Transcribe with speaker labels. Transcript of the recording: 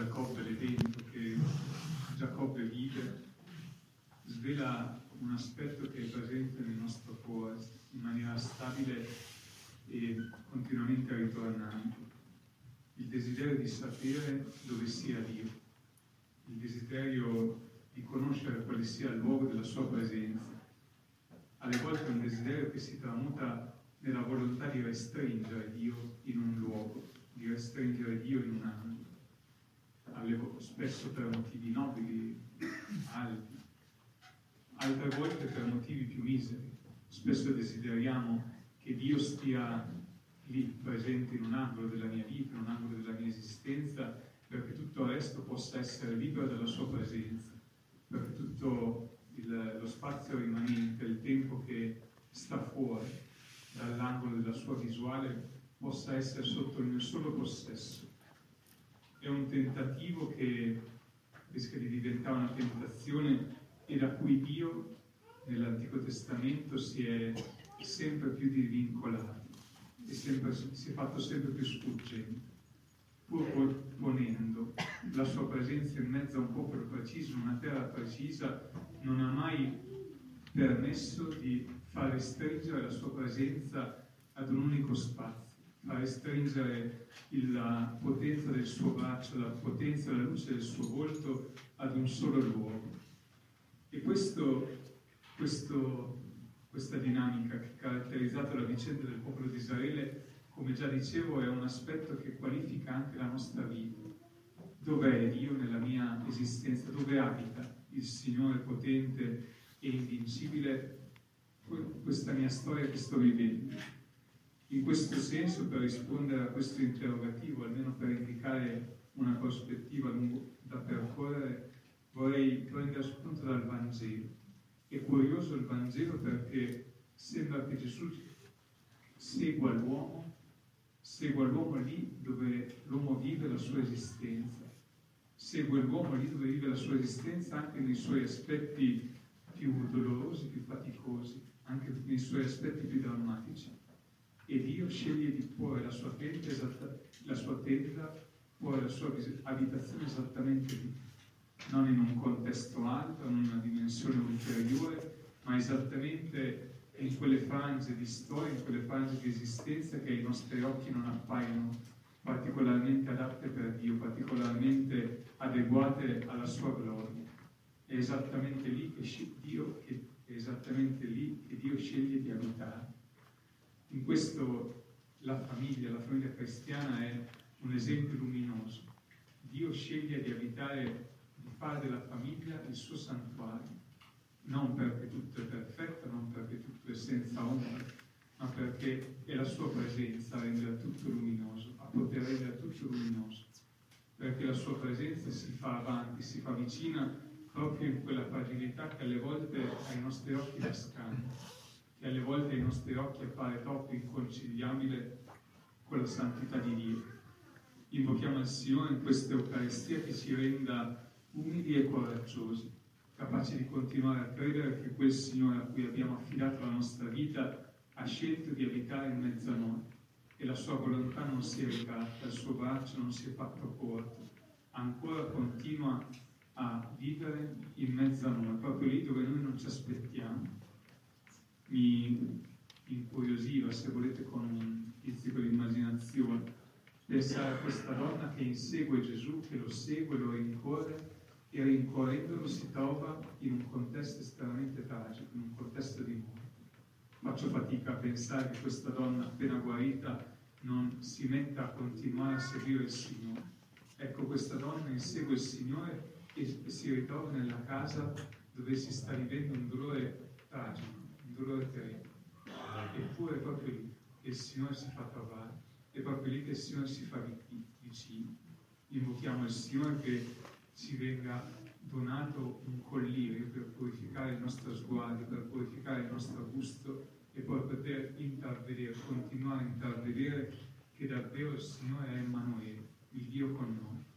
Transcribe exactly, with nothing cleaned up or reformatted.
Speaker 1: Giacobbe, l'evento che Giacobbe vive, svela un aspetto che è presente nel nostro cuore in maniera stabile e continuamente ritornante. Il desiderio di sapere dove sia Dio, il desiderio di conoscere quale sia il luogo della sua presenza. Alle volte è un desiderio che si tramuta nella volontà di restringere Dio in un luogo, di restringere Dio in un angolo, alle volte, spesso per motivi nobili, alti, altre volte per motivi più miseri. Spesso desideriamo che Dio stia lì, presente in un angolo della mia vita, in un angolo della mia esistenza, perché tutto il resto possa essere libero dalla sua presenza, perché tutto il, lo spazio rimanente, il tempo che sta fuori dall'angolo della sua visuale possa essere sotto il mio solo possesso. È un tentativo che rischia di diventare una tentazione e da cui Dio nell'Antico Testamento si è sempre più divincolato e sempre, si è fatto sempre più sfuggente, pur ponendo la sua presenza in mezzo a un popolo preciso, una terra precisa. Non ha mai permesso di far restringere la sua presenza ad un unico spazio, far restringere la potenza del suo braccio, la potenza e la luce del suo volto ad un solo luogo. E questo, questo, questa dinamica che ha caratterizzato la vicenda del popolo di Israele, come già dicevo, è un aspetto che qualifica anche la nostra vita. Dov'è Dio nella mia esistenza? Dove abita il Signore potente e invincibile? Questa mia storia che sto vivendo. In questo senso, per rispondere a questo interrogativo, almeno per indicare una prospettiva lungo da percorrere, vorrei prendere spunto dal Vangelo. È curioso il Vangelo perché sembra che Gesù segua l'uomo, segua l'uomo lì dove l'uomo vive la sua esistenza, segue l'uomo lì dove vive la sua esistenza anche nei suoi aspetti più dolorosi, più faticosi, anche nei suoi aspetti più drammatici. E Dio sceglie di porre la sua tenda, esatta, la sua tenda, porre la sua abitazione esattamente lì, non in un contesto alto, in una dimensione ulteriore, ma esattamente in quelle frange di storia, in quelle frange di esistenza che ai nostri occhi non appaiono particolarmente adatte per Dio, particolarmente adeguate alla sua gloria. È esattamente lì che Dio, che è esattamente lì che Dio sceglie di abitare. In questo la famiglia, la famiglia cristiana è un esempio luminoso. Dio sceglie di abitare, di fare della famiglia il suo santuario, non perché tutto è perfetto, non perché tutto è senza ombra, ma perché è la sua presenza a rendere tutto luminoso, a poter rendere tutto luminoso, perché la sua presenza si fa avanti, si fa vicina proprio in quella fragilità che alle volte ai nostri occhi la scambia, che alle volte ai nostri occhi appare troppo inconciliabile con la santità di Dio. Invochiamo il Signore in questa Eucaristia che ci renda umili e coraggiosi, capaci di continuare a credere che quel Signore a cui abbiamo affidato la nostra vita ha scelto di abitare in mezzo a noi e la sua volontà non si è ritratta, il suo braccio non si è fatto corto, ancora continua a vivere in mezzo a noi, proprio lì dove noi non ci aspettiamo. Mi incuriosiva, se volete con un pizzico di immaginazione, pensare a questa donna che insegue Gesù, che lo segue, lo rincorre e rincorrendolo si trova in un contesto estremamente tragico, in un contesto di morte. Faccio fatica a pensare che questa donna appena guarita non si metta a continuare a seguire il Signore. Ecco, questa donna insegue il Signore e si ritrova nella casa dove si sta vivendo un dolore tragico, un dolore terribile. Eppure è proprio lì che il Signore si fa trovare, è proprio lì che il Signore si fa vicino. Invochiamo il Signore che ci venga donato un collirio per purificare il nostro sguardo, per purificare il nostro gusto e poi poter intervedere, continuare a intervedere che davvero il Signore è Emanuele, il Dio con noi.